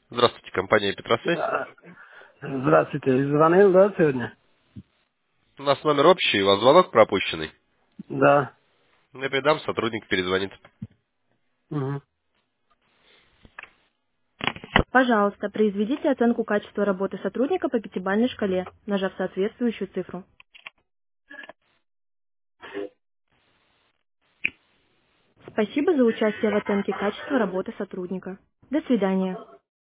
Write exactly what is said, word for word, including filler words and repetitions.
Здравствуйте, компания Петросвязь. Да. Здравствуйте. Звонил, да, сегодня? У нас номер общий, у вас звонок пропущенный. Да. Я передам, сотрудник перезвонит. Мгм. Пожалуйста, произведите оценку качества работы сотрудника по пятибалльной шкале, нажав соответствующую цифру. Спасибо за участие в оценке качества работы сотрудника. До свидания.